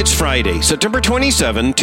It's Friday, September 27,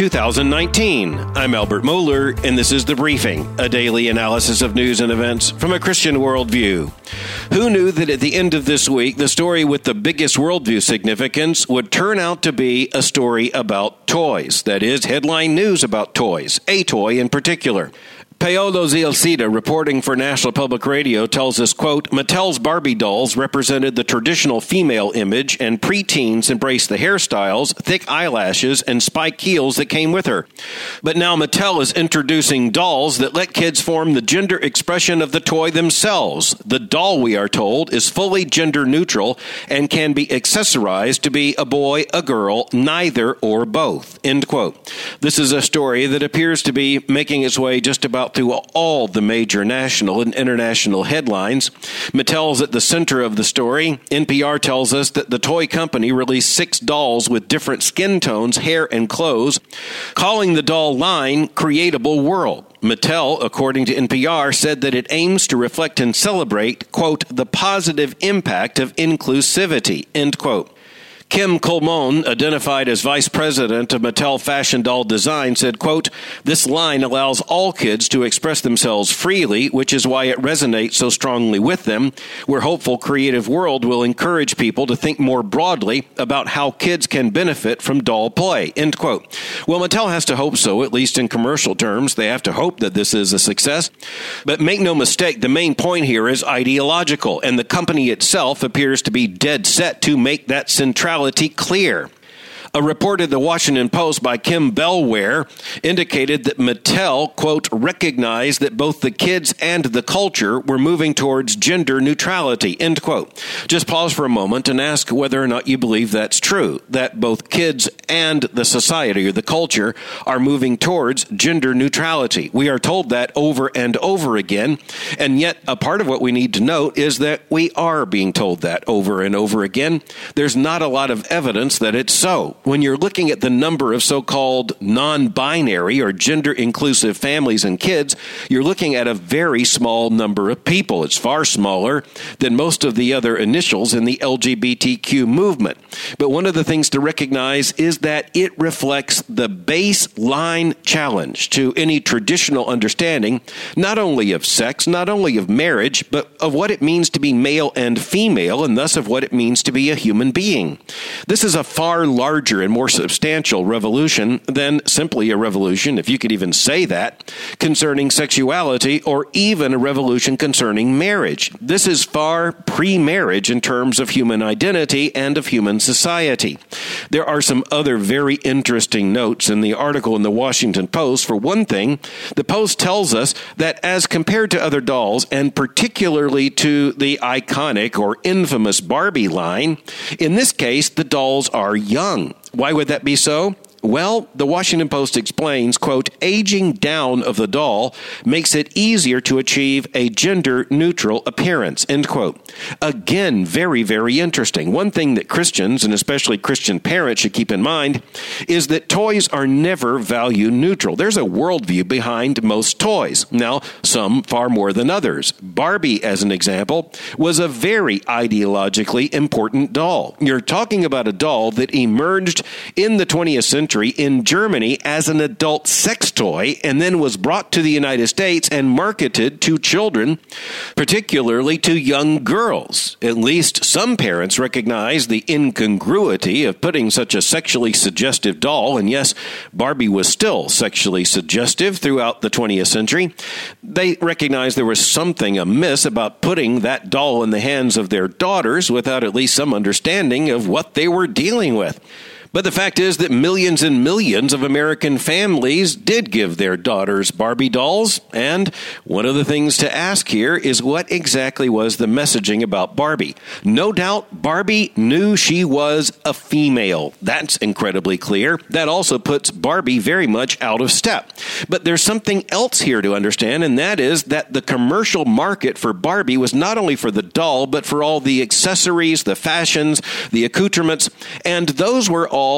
2019. I'm Albert Mohler, and this is The Briefing, a daily analysis of news and events from a Christian worldview. Who knew that at the end of this week, the story with the biggest worldview significance would turn out to be a story about toys? That is, headline news about toys, a toy in particular. Paolo Zialcita, reporting for National Public Radio, tells us, quote, Mattel's Barbie dolls represented the traditional female image, and preteens embraced the hairstyles, thick eyelashes, and spiked heels that came with her. But now Mattel is introducing dolls that let kids form the gender expression of the toy themselves. The doll, we are told, is fully gender neutral and can be accessorized to be a boy, a girl, neither or both, end quote. This is a story that appears to be making its way just about through all the major national and international headlines. Mattel's at the center of the story. NPR tells us that the toy company released 6 dolls with different skin tones, hair, and clothes, calling the doll line Creatable World. Mattel, according to NPR, said that it aims to reflect and celebrate, quote, the positive impact of inclusivity, end quote. Kim Colmone, identified as vice president of Mattel Fashion Doll Design, said, quote, this line allows all kids to express themselves freely, which is why it resonates so strongly with them. We're hopeful Creative World will encourage people to think more broadly about how kids can benefit from doll play, end quote. Well, Mattel has to hope so, at least in commercial terms. They have to hope that this is a success. But make no mistake, the main point here is ideological, and the company itself appears to be dead set to make that centrality clear. A report in the Washington Post by Kim Bellware indicated that Mattel, quote, recognized that both the kids and the culture were moving towards gender neutrality, end quote. Just pause for a moment and ask whether or not you believe that's true, that both kids and the society or the culture are moving towards gender neutrality. We are told that over and over again, and yet a part of what we need to note is that we are being told that over and over again. There's not a lot of evidence that it's so. When you're looking at the number of so-called non-binary or gender-inclusive families and kids, you're looking at a very small number of people. It's far smaller than most of the other initials in the LGBTQ movement. But one of the things to recognize is that it reflects the baseline challenge to any traditional understanding, not only of sex, not only of marriage, but of what it means to be male and female, and thus of what it means to be a human being. This is a far larger and more substantial revolution than simply a revolution, if you could even say that, concerning sexuality, or even a revolution concerning marriage. This is far pre-marriage in terms of human identity and of human society. There are some other very interesting notes in the article in the Washington Post. For one thing, the Post tells us that as compared to other dolls, and particularly to the iconic or infamous Barbie line, in this case, the dolls are young. Why would that be so? Well, the Washington Post explains, quote, aging down of the doll makes it easier to achieve a gender-neutral appearance, end quote. Again, very, very interesting. One thing that Christians, and especially Christian parents, should keep in mind is that toys are never value-neutral. There's a worldview behind most toys. Now, some far more than others. Barbie, as an example, was a very ideologically important doll. You're talking about a doll that emerged in the 20th century in Germany as an adult sex toy and then was brought to the United States and marketed to children, particularly to young girls. At least some parents recognize the incongruity of putting such a sexually suggestive doll, and yes, Barbie was still sexually suggestive throughout the 20th century. They recognized there was something amiss about putting that doll in the hands of their daughters without at least some understanding of what they were dealing with. But the fact is that millions and millions of American families did give their daughters Barbie dolls. And one of the things to ask here is what exactly was the messaging about Barbie? No doubt Barbie knew she was a female. That's incredibly clear. That also puts Barbie very much out of step. But there's something else here to understand, and that is that the commercial market for Barbie was not only for the doll, but for all the accessories, the fashions, the accoutrements, and those were all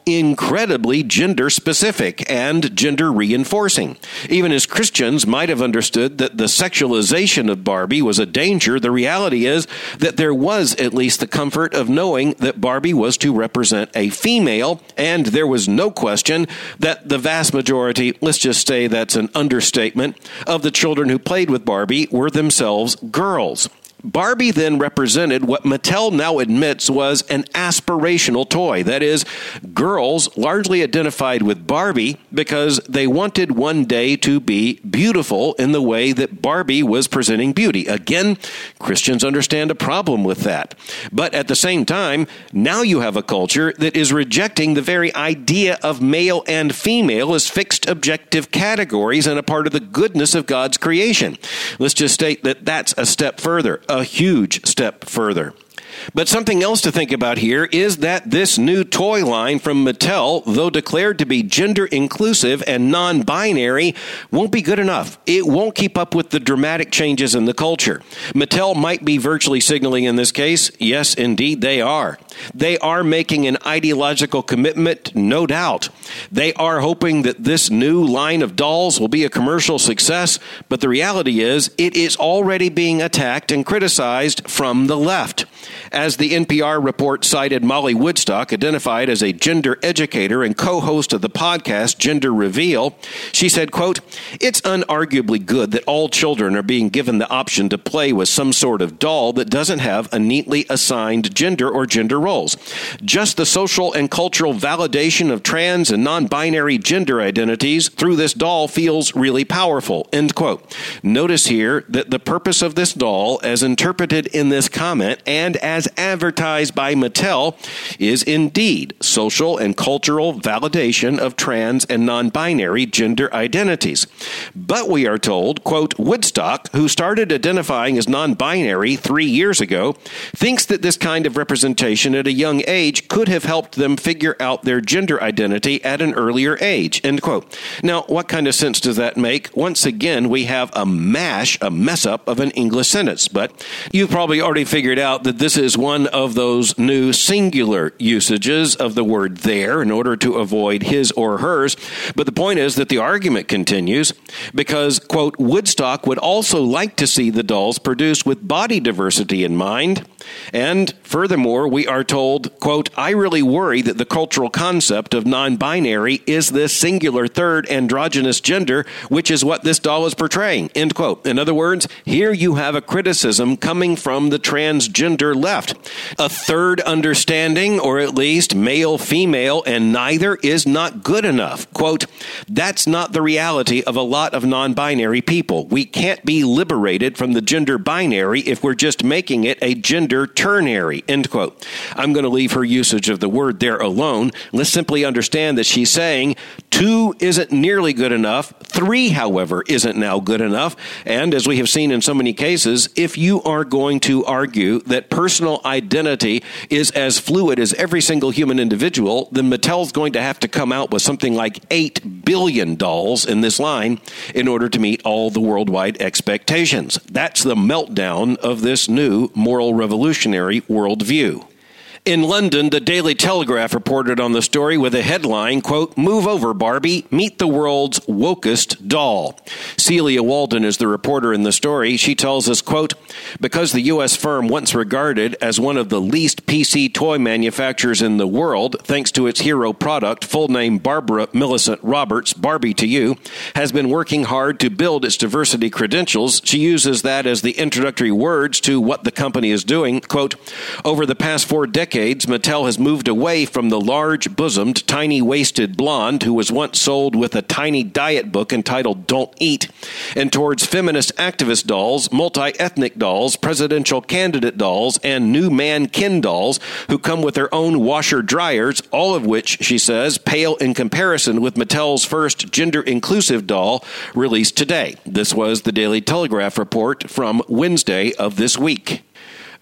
incredibly gender-specific and gender-reinforcing. Even as Christians might have understood that the sexualization of Barbie was a danger, the reality is that there was at least the comfort of knowing that Barbie was to represent a female, and there was no question that the vast majority, let's just say that's an understatement, of the children who played with Barbie were themselves girls. Barbie then represented what Mattel now admits was an aspirational toy. That is, girls largely identified with Barbie because they wanted one day to be beautiful in the way that Barbie was presenting beauty. Again, Christians understand a problem with that. But at the same time, now you have a culture that is rejecting the very idea of male and female as fixed objective categories and a part of the goodness of God's creation. Let's just state that that's a step further. A huge step further. But something else to think about here is that this new toy line from Mattel, though declared to be gender inclusive and non-binary, won't be good enough. It won't keep up with the dramatic changes in the culture. Mattel might be virtually signaling in this case, yes, indeed, they are. They are making an ideological commitment, no doubt. They are hoping that this new line of dolls will be a commercial success, but the reality is it is already being attacked and criticized from the left. As the NPR report cited Molly Woodstock, identified as a gender educator and co-host of the podcast Gender Reveal, she said, quote, "It's unarguably good that all children are being given the option to play with some sort of doll that doesn't have a neatly assigned gender or gender roles. Just the social and cultural validation of trans and non-binary gender identities through this doll feels really powerful," end quote. Notice here that the purpose of this doll, as interpreted in this comment and as advertised by Mattel, is indeed social and cultural validation of trans and non-binary gender identities. But we are told, quote, Woodstock, who started identifying as non-binary 3 years ago, thinks that this kind of representation at a young age could have helped them figure out their gender identity at an earlier age, end quote. Now, what kind of sense does that make? Once again, we have a mess up of an English sentence, but you've probably already figured out that this is one of those new singular usages of the word there in order to avoid his or hers. But the point is that the argument continues because, quote, Woodstock would also like to see the dolls produced with body diversity in mind. And furthermore, we are told, quote, "I really worry that the cultural concept of non-binary is this singular third androgynous gender, which is what this doll is portraying," end quote. In other words, here you have a criticism coming from the transgender left. A third understanding, or at least male, female, and neither is not good enough. Quote, "That's not the reality of a lot of non-binary people. We can't be liberated from the gender binary if we're just making it a gender ternary," end quote. I'm going to leave her usage of the word there alone. Let's simply understand that she's saying 2 isn't nearly good enough. 3, however, isn't now good enough. And as we have seen in so many cases, if you are going to argue that personal identity is as fluid as every single human individual, then Mattel's going to have to come out with something like 8 billion dolls in this line in order to meet all the worldwide expectations. That's the meltdown of this new moral revolutionary worldview. In London, the Daily Telegraph reported on the story with a headline, quote, "Move over, Barbie, meet the world's wokest doll." Celia Walden is the reporter in the story. She tells us, quote, "Because the U.S. firm once regarded as one of the least PC toy manufacturers in the world, thanks to its hero product, full name Barbara Millicent Roberts, Barbie to You, has been working hard to build its diversity credentials." She uses that as the introductory words to what the company is doing. Quote, "Over the past 4 decades, Mattel has moved away from the large-bosomed, tiny-waisted blonde who was once sold with a tiny diet book entitled Don't Eat, and towards feminist activist dolls, multi-ethnic dolls, presidential candidate dolls, and new man Ken dolls who come with their own washer-dryers, all of which, she says, pale in comparison with Mattel's first gender-inclusive doll released today." This was the Daily Telegraph report from Wednesday of this week.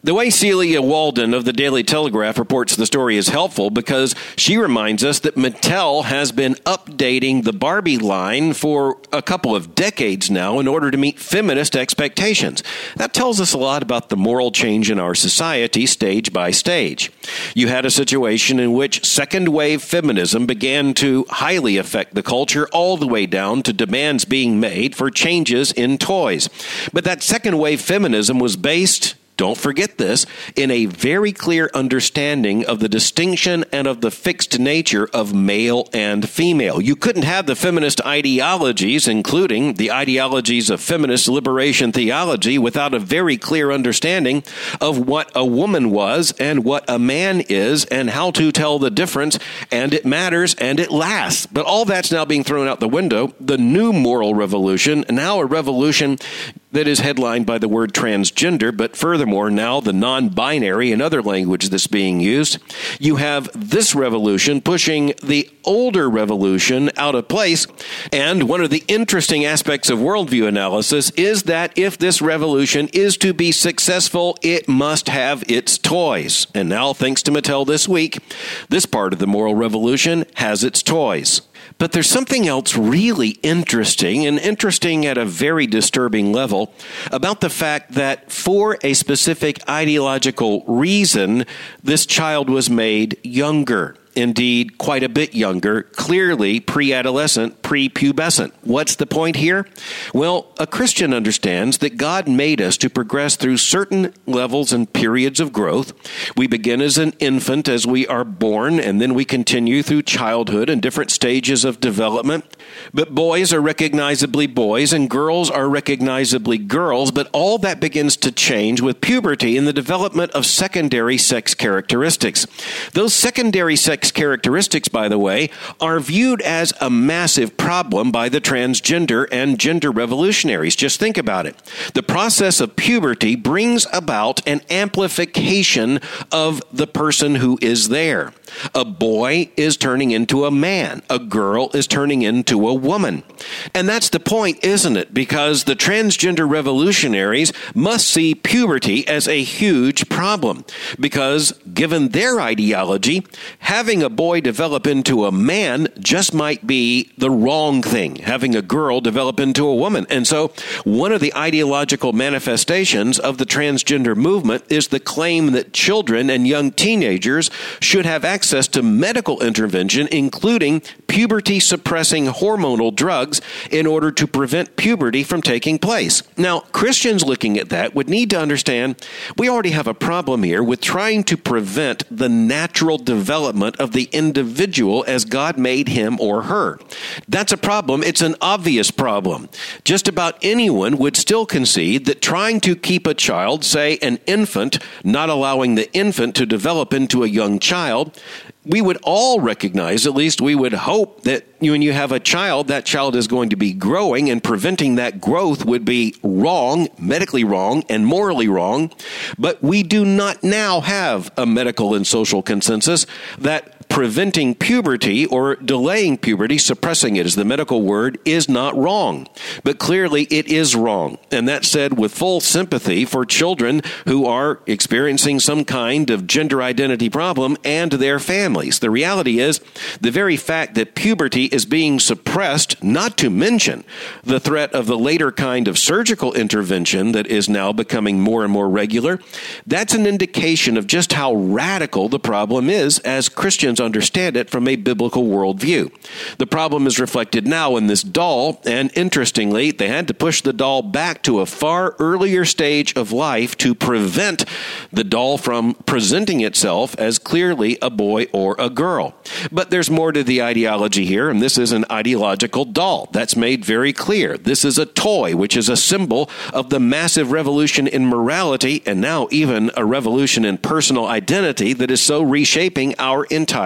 The way Celia Walden of the Daily Telegraph reports the story is helpful because she reminds us that Mattel has been updating the Barbie line for a couple of decades now in order to meet feminist expectations. That tells us a lot about the moral change in our society stage by stage. You had a situation in which second-wave feminism began to highly affect the culture all the way down to demands being made for changes in toys. But that second-wave feminism was based, don't forget this, in a very clear understanding of the distinction and of the fixed nature of male and female. You couldn't have the feminist ideologies, including the ideologies of feminist liberation theology, without a very clear understanding of what a woman was and what a man is and how to tell the difference, and it matters and it lasts. But all that's now being thrown out the window. The new moral revolution, now a revolution that is headlined by the word transgender, but furthermore, now the non-binary and other language that's being used. You have this revolution pushing the older revolution out of place. And one of the interesting aspects of worldview analysis is that if this revolution is to be successful, it must have its toys. And now, thanks to Mattel this week, this part of the moral revolution has its toys. But there's something else really interesting, and interesting at a very disturbing level, about the fact that for a specific ideological reason, this child was made younger. Indeed, quite a bit younger, clearly pre-adolescent, pre-pubescent. What's the point here? Well, a Christian understands that God made us to progress through certain levels and periods of growth. We begin as an infant as we are born, and then we continue through childhood and different stages of development. But boys are recognizably boys, and girls are recognizably girls, but all that begins to change with puberty and the development of secondary sex characteristics. Those secondary sex characteristics, by the way, are viewed as a massive problem by the transgender and gender revolutionaries. Just think about it. The process of puberty brings about an amplification of the person who is there. A boy is turning into a man. A girl is turning into a woman. And that's the point, isn't it? Because the transgender revolutionaries must see puberty as a huge problem. Because given their ideology, having a boy develop into a man just might be the wrong thing. Having a girl develop into a woman. And so one of the ideological manifestations of the transgender movement is the claim that children and young teenagers should have access to medical intervention, including puberty-suppressing hormonal drugs, in order to prevent puberty from taking place. Now, Christians looking at that would need to understand we already have a problem here with trying to prevent the natural development of the individual as God made him or her. That's a problem. It's an obvious problem. Just about anyone would still concede that trying to keep a child, say an infant, not allowing the infant to develop into a young child, we would all recognize, at least we would hope, that when you have a child, that child is going to be growing, and preventing that growth would be wrong, medically wrong, and morally wrong. But we do not now have a medical and social consensus that preventing puberty or delaying puberty, suppressing it is the medical word, is not wrong. But clearly it is wrong. And that said, with full sympathy for children who are experiencing some kind of gender identity problem and their families. The reality is, the very fact that puberty is being suppressed, not to mention the threat of the later kind of surgical intervention that is now becoming more and more regular, that's an indication of just how radical the problem is as Christians understand it from a biblical worldview. The problem is reflected now in this doll, and interestingly, they had to push the doll back to a far earlier stage of life to prevent the doll from presenting itself as clearly a boy or a girl. But there's more to the ideology here, and this is an ideological doll. That's made very clear. This is a toy, which is a symbol of the massive revolution in morality, and now even a revolution in personal identity that is so reshaping our entire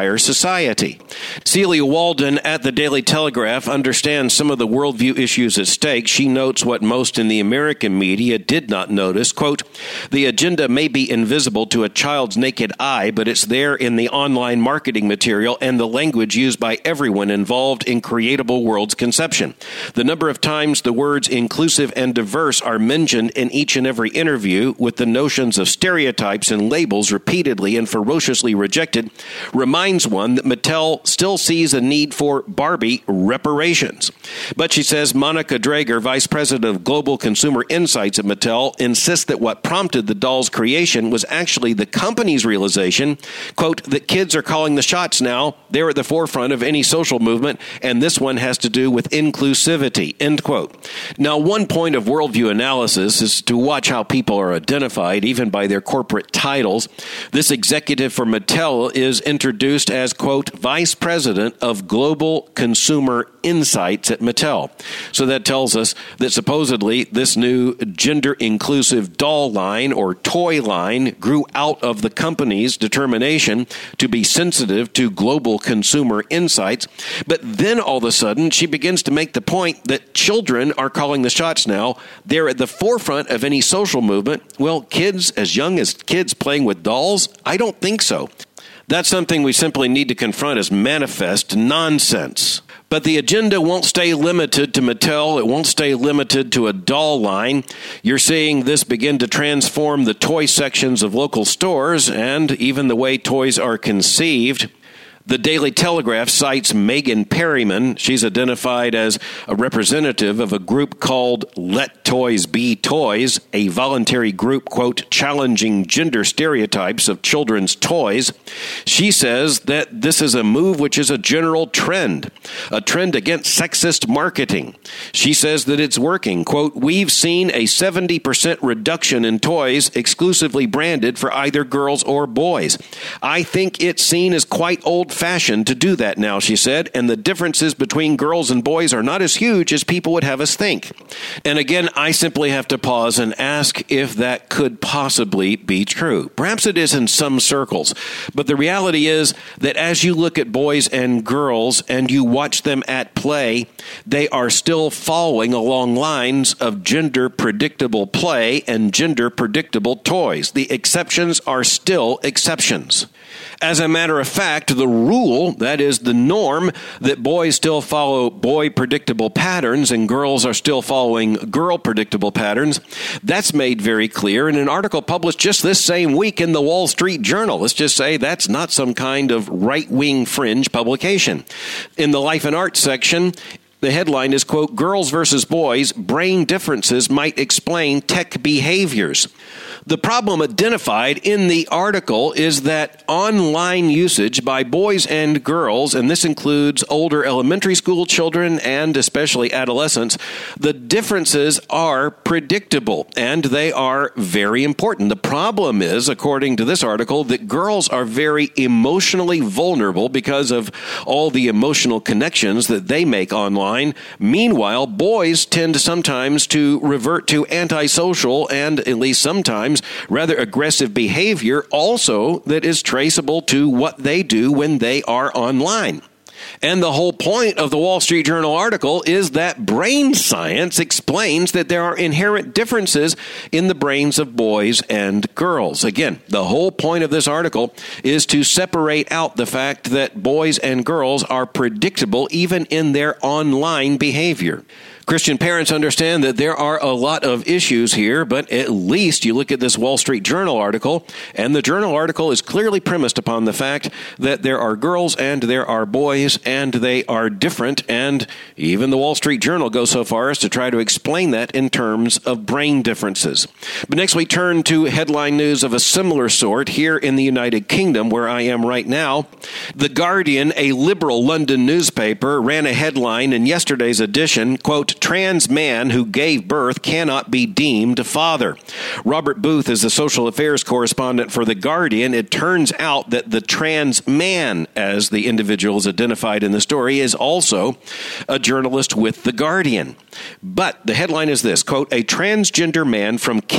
entire society. Celia Walden at the Daily Telegraph understands some of the worldview issues at stake. She notes what most in the American media did not notice. Quote, the agenda may be invisible to a child's naked eye, but it's there in the online marketing material and the language used by everyone involved in Creatable World's conception. The number of times the words inclusive and diverse are mentioned in each and every interview, with the notions of stereotypes and labels repeatedly and ferociously rejected, reminds one that Mattel still sees a need for Barbie reparations. But she says Monica Drager, Vice President of Global Consumer Insights at Mattel, insists that what prompted the doll's creation was actually the company's realization, quote, that kids are calling the shots now. They're at the forefront of any social movement, and this one has to do with inclusivity, end quote. Now, one point of worldview analysis is to watch how people are identified, even by their corporate titles. This executive for Mattel is introduced as, quote, Vice President of Global Consumer Insights at Mattel. So that tells us that supposedly this new gender-inclusive doll line or toy line grew out of the company's determination to be sensitive to global consumer insights. But then all of a sudden, she begins to make the point that children are calling the shots now. They're at the forefront of any social movement. Well, kids, as young as kids playing with dolls? I don't think so. That's something we simply need to confront as manifest nonsense. But the agenda won't stay limited to Mattel. It won't stay limited to a doll line. You're seeing this begin to transform the toy sections of local stores and even the way toys are conceived. The Daily Telegraph cites Megan Perryman. She's identified as a representative of a group called Let Toys Be Toys, a voluntary group, quote, challenging gender stereotypes of children's toys. She says that this is a move which is a general trend, a trend against sexist marketing. She says that it's working. Quote, we've seen a 70% reduction in toys exclusively branded for either girls or boys. I think it's seen as quite old-fashioned to do that now, she said, and the differences between girls and boys are not as huge as people would have us think. And again, I simply have to pause and ask if that could possibly be true. Perhaps it is in some circles, but the reality is that as you look at boys and girls and you watch them at play, they are still following along lines of gender-predictable play and gender-predictable toys. The exceptions are still exceptions. As a matter of fact, the rule, that is the norm, that boys still follow boy-predictable patterns and girls are still following girl-predictable patterns, that's made very clear in an article published just this same week in the Wall Street Journal. Let's just say that's not some kind of right-wing fringe publication. In the Life and Art section, the headline is, quote, Girls versus Boys, Brain Differences Might Explain Tech Behaviors. The problem identified in the article is that online usage by boys and girls, and this includes older elementary school children and especially adolescents, the differences are predictable and they are very important. The problem is, according to this article, that girls are very emotionally vulnerable because of all the emotional connections that they make online. Meanwhile, boys tend sometimes to revert to antisocial and, at least sometimes, rather aggressive behavior also that is traceable to what they do when they are online. And the whole point of the Wall Street Journal article is that brain science explains that there are inherent differences in the brains of boys and girls. Again, the whole point of this article is to separate out the fact that boys and girls are predictable even in their online behavior. Christian parents understand that there are a lot of issues here, but at least you look at this Wall Street Journal article, and the journal article is clearly premised upon the fact that there are girls and there are boys, and they are different, and even the Wall Street Journal goes so far as to try to explain that in terms of brain differences. But next we turn to headline news of a similar sort here in the United Kingdom, where I am right now. The Guardian, a liberal London newspaper, ran a headline in yesterday's edition, quote, trans man who gave birth cannot be deemed a father. Robert Booth is the social affairs correspondent for The Guardian. It turns out that the trans man, as the individual is identified in the story, is also a journalist with The Guardian. But the headline is this, quote, a transgender man from Kent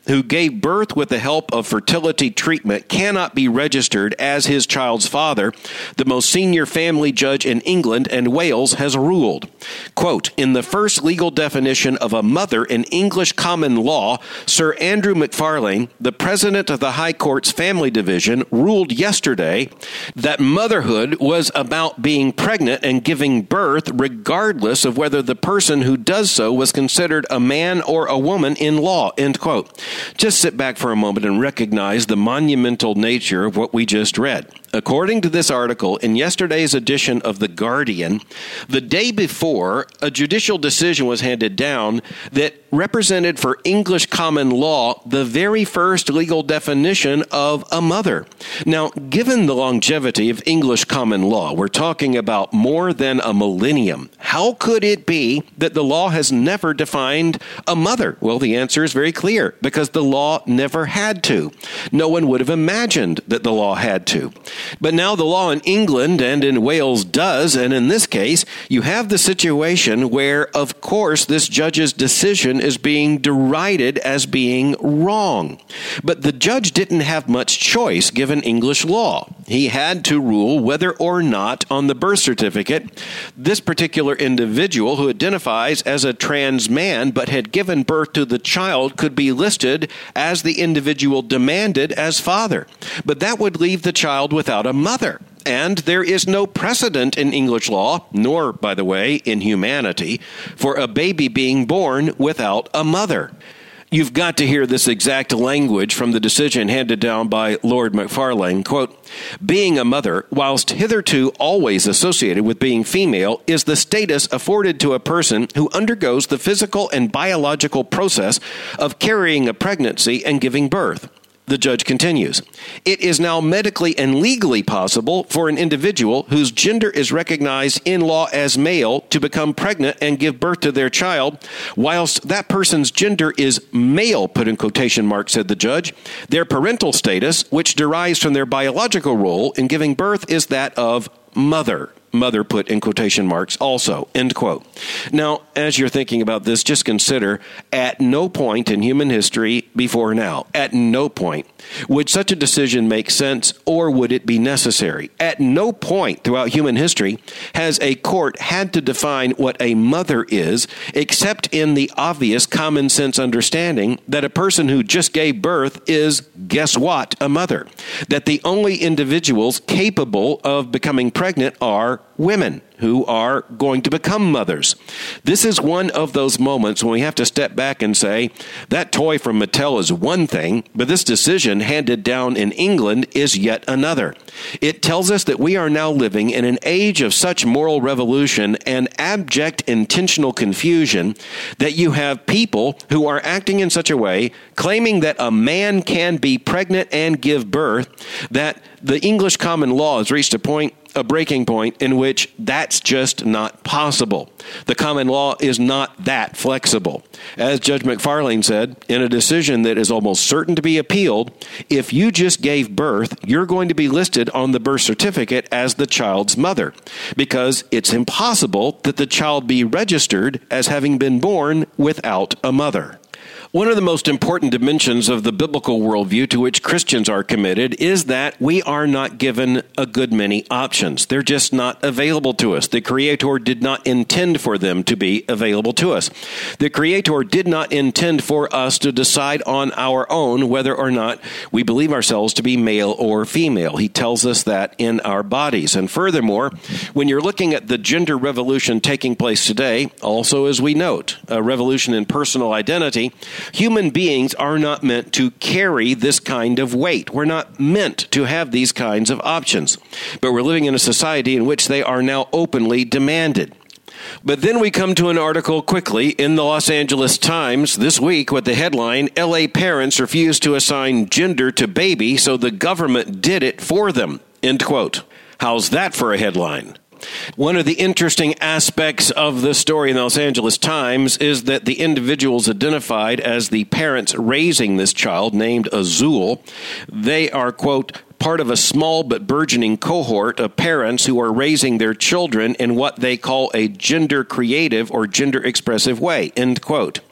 who gave birth with the help of fertility treatment cannot be registered as his child's father, the most senior family judge in England and Wales has ruled. Quote, in the first legal definition of a mother in English common law, Sir Andrew Macfarlane, the president of the High Court's Family Division, ruled yesterday that motherhood was about being pregnant and giving birth regardless of whether the person who does so was considered a man or a woman in law, end quote. Just sit back for a moment and recognize the monumental nature of what we just read. According to this article in yesterday's edition of The Guardian, the day before, a judicial decision was handed down that represented for English common law the very first legal definition of a mother. Now, given the longevity of English common law, we're talking about more than a millennium. How could it be that the law has never defined a mother? Well, the answer is very clear, because the law never had to. No one would have imagined that the law had to. But now the law in England and in Wales does, and in this case, you have the situation where, of course, this judge's decision is being derided as being wrong. But the judge didn't have much choice given English law. He had to rule whether or not on the birth certificate this particular individual who identifies as a trans man but had given birth to the child could be listed as the individual demanded as father. But that would leave the child without a mother. And there is no precedent in English law, nor, by the way, in humanity, for a baby being born without a mother. You've got to hear this exact language from the decision handed down by Lord Macfarlane. Quote, being a mother, whilst hitherto always associated with being female, is the status afforded to a person who undergoes the physical and biological process of carrying a pregnancy and giving birth. The judge continues, it is now medically and legally possible for an individual whose gender is recognized in law as male to become pregnant and give birth to their child, whilst that person's gender is male, put in quotation marks, said the judge. Their parental status, which derives from their biological role in giving birth, is that of mother. Mother put in quotation marks also, end quote. Now, as you're thinking about this, just consider at no point in human history before now, at no point would such a decision make sense or would it be necessary. At no point throughout human history has a court had to define what a mother is, except in the obvious common sense understanding that a person who just gave birth is, guess what, a mother. That the only individuals capable of becoming pregnant are women who are going to become mothers. This is one of those moments when we have to step back and say, that toy from Mattel is one thing, but this decision handed down in England is yet another. It tells us that we are now living in an age of such moral revolution and abject intentional confusion that you have people who are acting in such a way, claiming that a man can be pregnant and give birth, that the English common law has reached a breaking point in which that's just not possible. The common law is not that flexible. As Judge Macfarlane said, in a decision that is almost certain to be appealed, if you just gave birth, you're going to be listed on the birth certificate as the child's mother, because it's impossible that the child be registered as having been born without a mother. One of the most important dimensions of the biblical worldview to which Christians are committed is that we are not given a good many options. They're just not available to us. The Creator did not intend for them to be available to us. The Creator did not intend for us to decide on our own whether or not we believe ourselves to be male or female. He tells us that in our bodies. And furthermore, when you're looking at the gender revolution taking place today, also as we note, a revolution in personal identity, human beings are not meant to carry this kind of weight. We're not meant to have these kinds of options. But we're living in a society in which they are now openly demanded. But then we come to an article quickly in the Los Angeles Times this week with the headline, LA parents refuse to assign gender to baby, so the government did it for them, end quote. How's that for a headline? One of the interesting aspects of the story in the Los Angeles Times is that the individuals identified as the parents raising this child, named Azul, they are, quote, part of a small but burgeoning cohort of parents who are raising their children in what they call a gender creative or gender expressive way, end quote.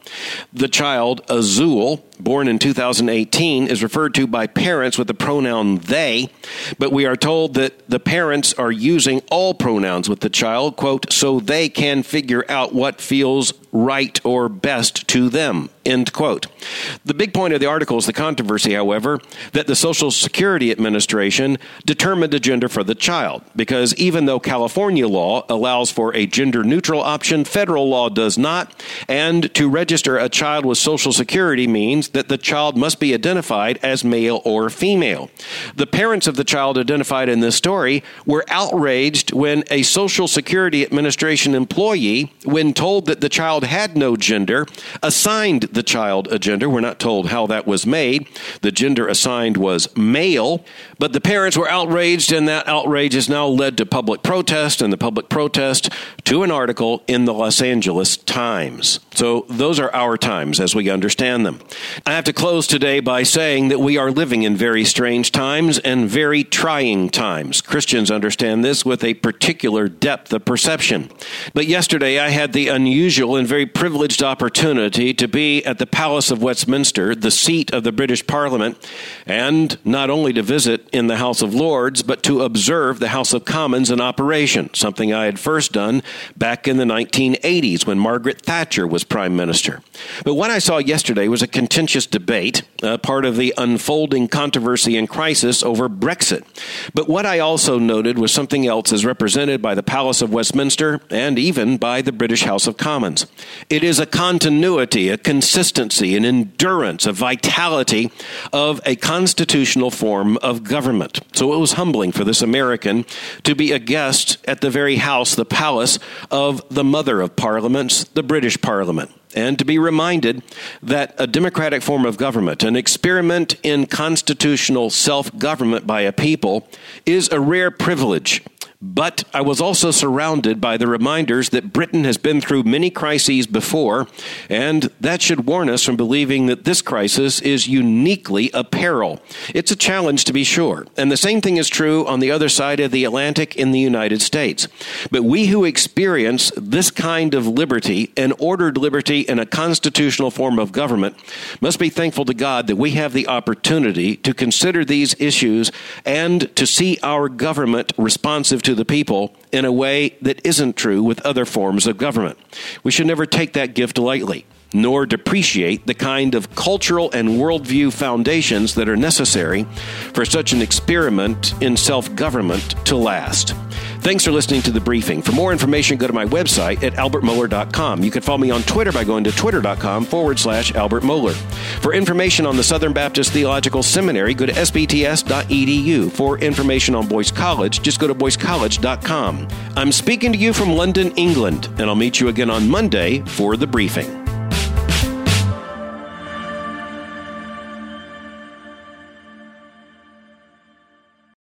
The child, Azul, born in 2018, is referred to by parents with the pronoun they, but we are told that the parents are using all pronouns with the child, quote, so they can figure out what feels right or best to them, end quote. The big point of the article is the controversy, however, that the Social Security Administration determined a gender for the child, because even though California law allows for a gender-neutral option, federal law does not, and to register a child with Social Security means that the child must be identified as male or female. The parents of the child identified in this story were outraged when a Social Security Administration employee, when told that the child had no gender, assigned the child a gender. We're not told how that was made. The gender assigned was male, but the parents were outraged, and that outrage has now led to public protest, and the public protest to an article in the Los Angeles Times. So those are our times as we understand them. I have to close today by saying that we are living in very strange times and very trying times. Christians understand this with a particular depth of perception. But yesterday I had the unusual and very privileged opportunity to be at the Palace of Westminster, the seat of the British Parliament, and not only to visit in the House of Lords, but to observe the House of Commons in operation, something I had first done back in the 1980s when Margaret Thatcher was Prime Minister. But what I saw yesterday was a contentious debate, part of the unfolding controversy and crisis over Brexit. But what I also noted was something else as represented by the Palace of Westminster and even by the British House of Commons. It is a continuity, a consistency, an endurance, a vitality of a constitutional form of government. So it was humbling for this American to be a guest at the very house, the palace of the mother of parliaments, the British Parliament, and to be reminded that a democratic form of government, an experiment in constitutional self-government by a people, is a rare privilege. But I was also surrounded by the reminders that Britain has been through many crises before, and that should warn us from believing that this crisis is uniquely a peril. It's a challenge, to be sure, and the same thing is true on the other side of the Atlantic in the United States. But we who experience this kind of liberty, an ordered liberty in a constitutional form of government, must be thankful to God that we have the opportunity to consider these issues and to see our government responsive to the people in a way that isn't true with other forms of government. We should never take that gift lightly, nor depreciate the kind of cultural and worldview foundations that are necessary for such an experiment in self-government to last. Thanks for listening to The Briefing. For more information, go to my website at albertmohler.com. You can follow me on Twitter by going to twitter.com/Albert Mohler. For information on the Southern Baptist Theological Seminary, go to sbts.edu. For information on Boyce College, just go to boycecollege.com. I'm speaking to you from London, England, and I'll meet you again on Monday for The Briefing.